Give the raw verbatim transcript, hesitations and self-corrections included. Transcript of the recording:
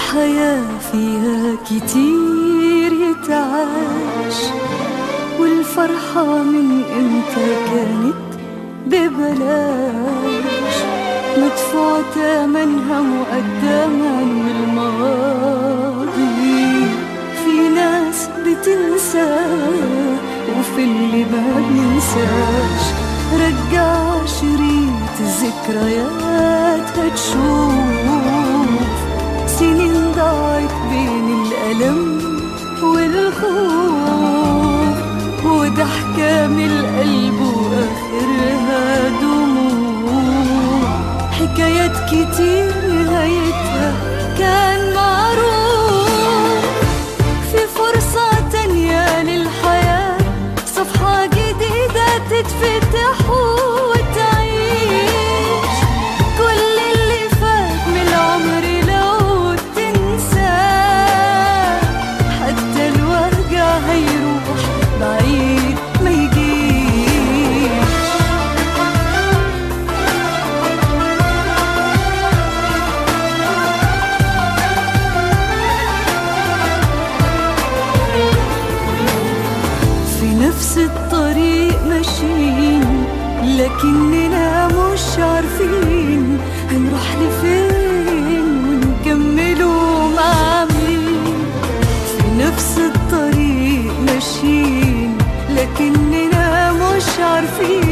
الحياة فيها كتير يتعاش، والفرحة من امتى كانت ببلاش، مدفوع تمنها مقدما من الماضي. في ناس بتنسى وفي اللي ما بينساش، رجع شريط الذكريات هتشوف سنين ضاعت بين الألم والخوف، وضحكة من القلب وآخرها دموع. حكايات كتير نهايتها كان معروف، في فرصة تانية للحياة، صفحة جديدة تتفتح وتعيش. كل اللي فات من العمر لو تنساه، حتى الوجع هيروح بعيد ما يجيش. في نفس الطريق ماشيين، لكننا مش عارفين هنروح لفين ونكملوا مع مين. في نفس الطريق ماشيين، لكننا مش عارفين